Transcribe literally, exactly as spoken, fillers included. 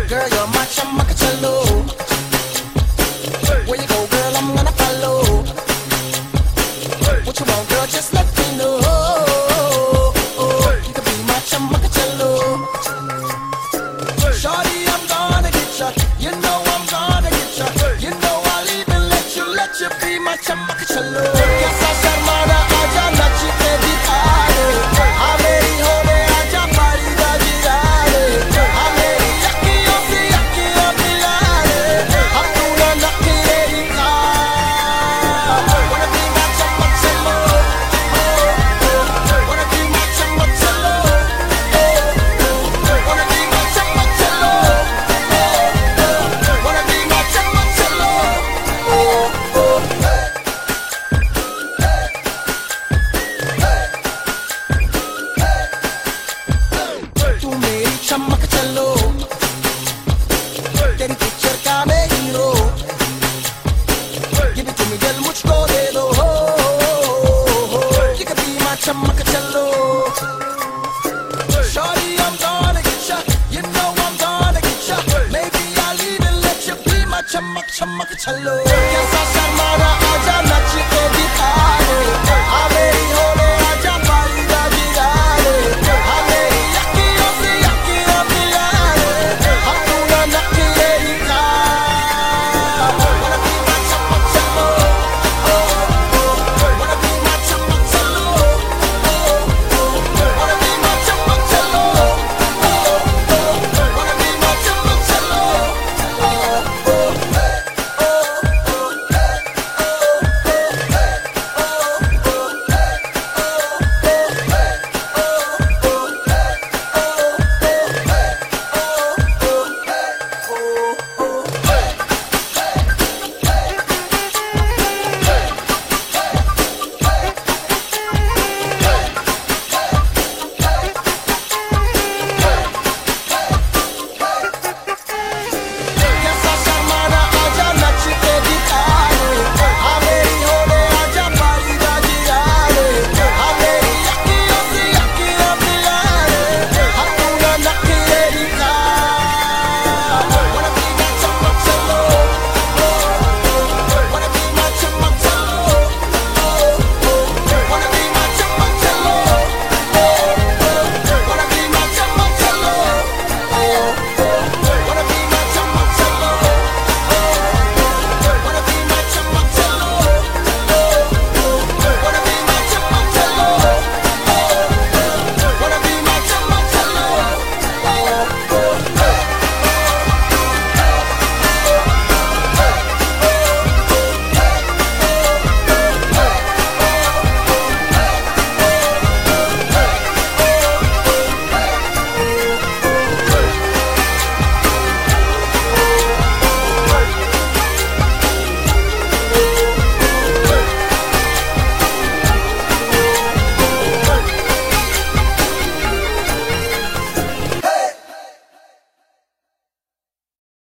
Girl, you're my chamakacello. Where you go, girl, I'm gonna follow. What you want, girl, just let me know. You can be my chamakacello. Shorty, I'm gonna get ya. You know I'm gonna get ya. You know I'll even let you, let you be my chamakacello. Kaisa sharmana aaja nachte dikhane. Aa meri hone aaja pari da jirane. Aa meri akhiyon se akhiyon milane. Hum tu na nakhre ka. Wanna be my chamakacello. Wanna be my chamakacello. Wanna be my chamakacello. Wanna be my chamakacello. तू मेरी chamakacello. तेरी picture का मैं hero. Give it to me, दिल मुझको दे दो. You can be my chamakacello. Shorty, I'm gonna get ya. You know I'm gonna get ya. Maybe I'll even let you be my chamak chamakacello. Kaisa